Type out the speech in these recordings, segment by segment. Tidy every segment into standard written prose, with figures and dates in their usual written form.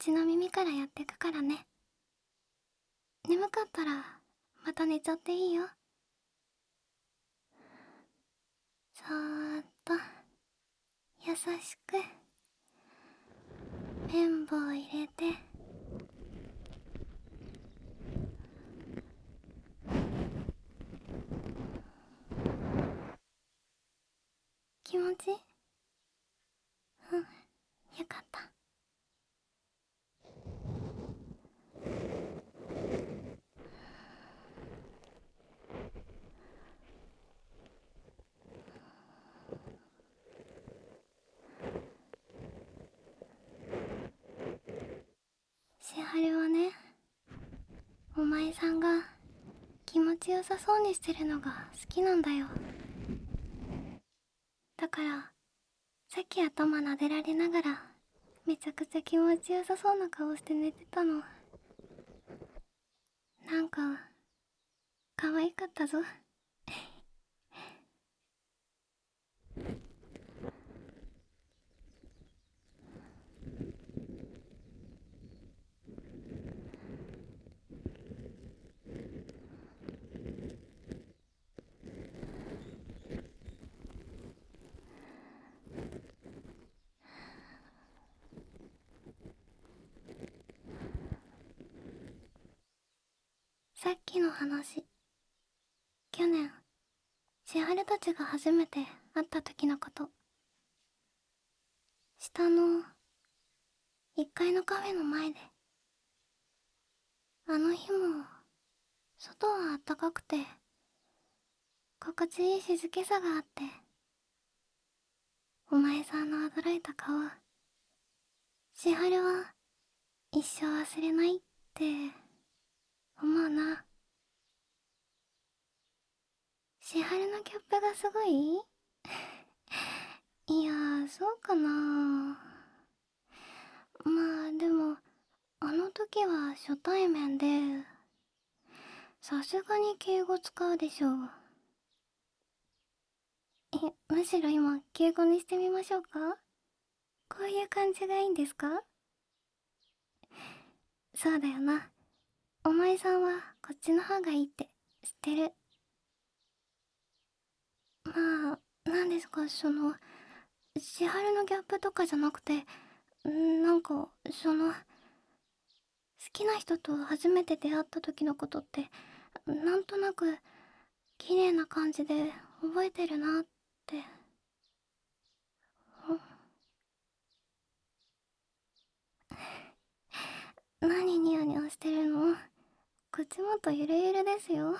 ちの耳からやってくからね。眠かったらまた寝ちゃっていいよ。そーっと優しく綿棒入れて、気持ちいい？うん、よかった。千春はね、お前さんが気持ちよさそうにしてるのが好きなんだよ。だからさっき頭撫でられながらめちゃくちゃ気持ちよさそうな顔して寝てたの。なんか可愛かったぞ。さっきの話、去年千春たちが初めて会った時のこと。下の1階のカフェの前で。あの日も外は暖かくて心地いい静けさがあって、お前さんの驚いた顔、千春は一生忘れないって思うな。千春のギャップがすごい？いやー、そうかな。まあでもあの時は初対面で、さすがに敬語使うでしょう。むしろ今敬語にしてみましょうか？こういう感じがいいんですか？そうだよな。お前さんはこっちの方がいいって知ってる。まあ、なんですか、千春のギャップとかじゃなくて、なんか、好きな人と初めて出会った時のことって、なんとなく、綺麗な感じで覚えてるなって。何ニヤニヤしてるの？口元ゆるゆるですよ。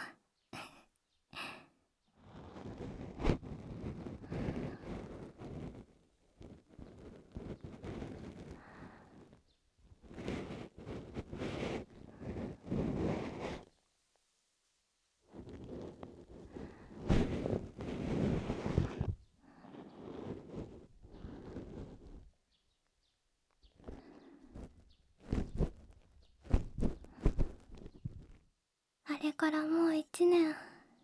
あれからもう1年。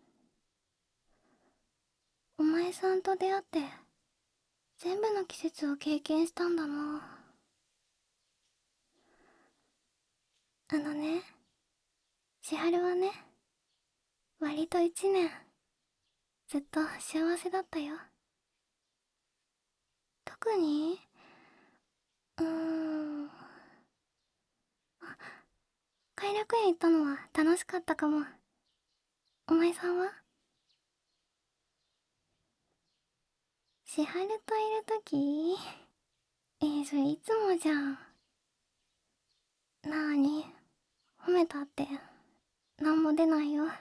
お前さんと出会って全部の季節を経験したんだな。あのね、千春はね、割と1年ずっと幸せだったよ。特に、うーん、偕楽園行ったのは楽しかったかも。お前さんは？千春といるとき？それいつもじゃん。なーに、褒めたってなんも出ないよ。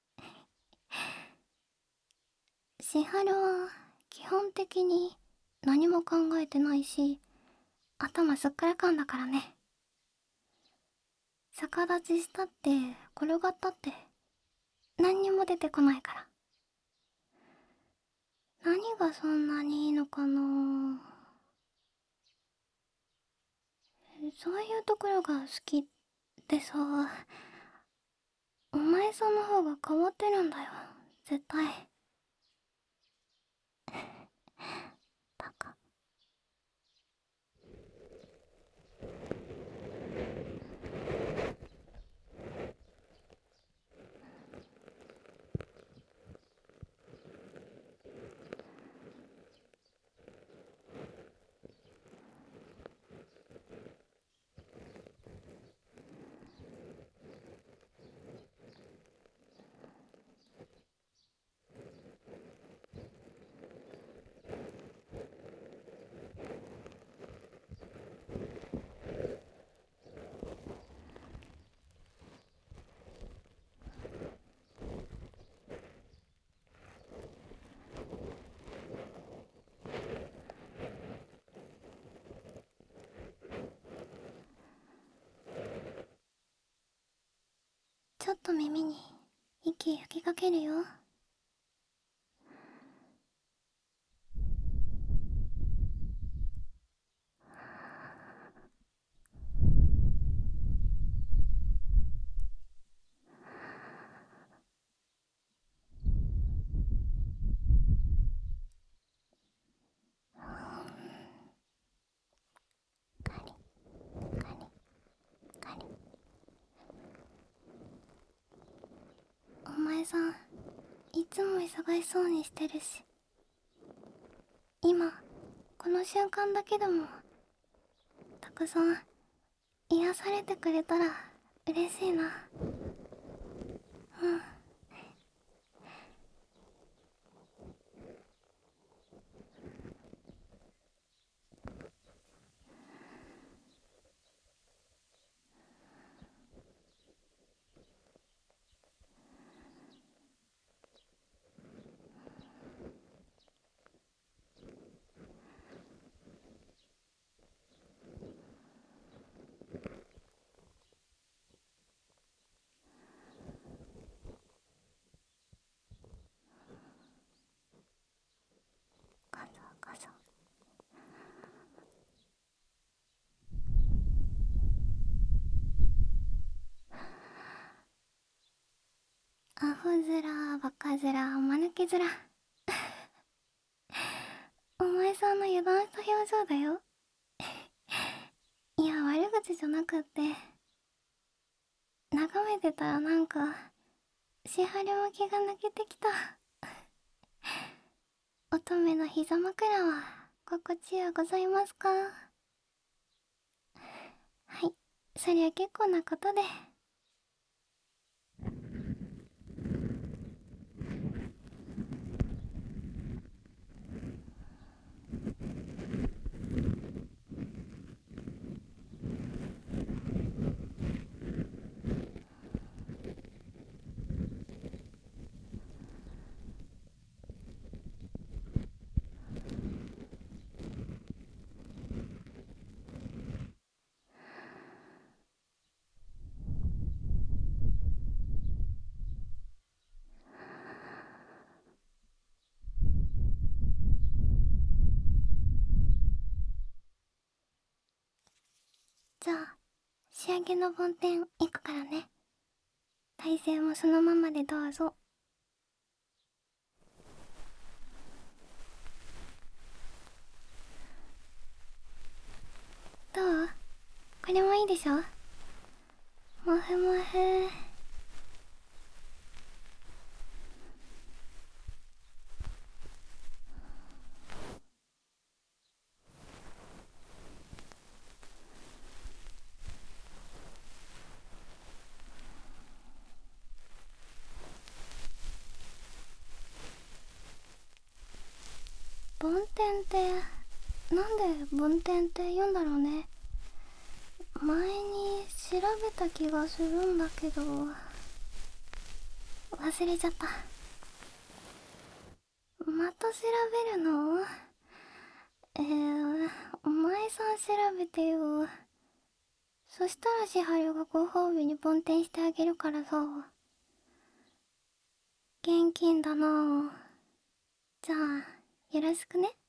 千春は基本的に何も考えてないし、頭すっからかんだからね。逆立ちしたって転がったって何にも出てこないから。何がそんなにいいのかな。そういうところが好きってさ、お前さんの方が変わってるんだよ、絶対。バカ。 ちょっと耳に息吹きかけるよ。カリカリカリ。お前さん、いつも忙しそうにしてるし、今この瞬間だけでもたくさん癒されてくれたら嬉しいな。うん。かそかそ。アホ面、バカ面、間抜け面。お前さんの油断した表情だよ。いや、悪口じゃなくって、眺めてたらなんかしはりも気が抜けてきた。乙女の膝枕は心地ようございますか？はい、そりゃ結構なことで。じゃあ仕上げの梵天いくからね。体勢もそのままでどうぞ。どう？これもいいでしょ？もふもふ。梵天ってなんで梵天って言うんだろうね。前に調べた気がするんだけど忘れちゃった。また調べるの？お前さん調べてよ。そしたら千春がご褒美に梵天してあげるからさ。現金だな。じゃあよろしくね。